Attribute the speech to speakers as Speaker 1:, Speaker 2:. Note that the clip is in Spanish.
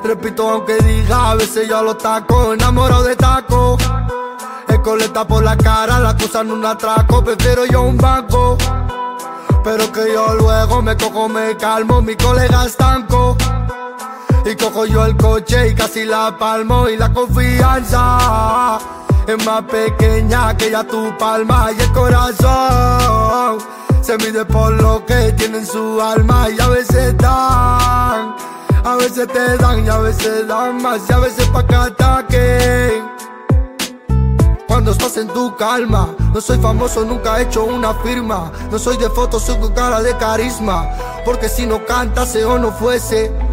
Speaker 1: Repito aunque diga, a veces yo lo taco, enamorado de taco. Escoleta por la cara, la cosa no un atraco, prefiero yo un banco. Pero que yo luego me cojo, me calmo, mi colega estanco. Y cojo yo el coche y casi la palmo. Y la confianza es más pequeña que ya tu palma. Y el corazón se mide por lo que tiene en su alma. Y a veces dan, a veces te dan y a veces dan más. Y a veces pa' que ataquen cuando estás en tu calma. No soy famoso, nunca he hecho una firma. No soy de fotos, soy con cara de carisma. Porque si no cantase o no fuese,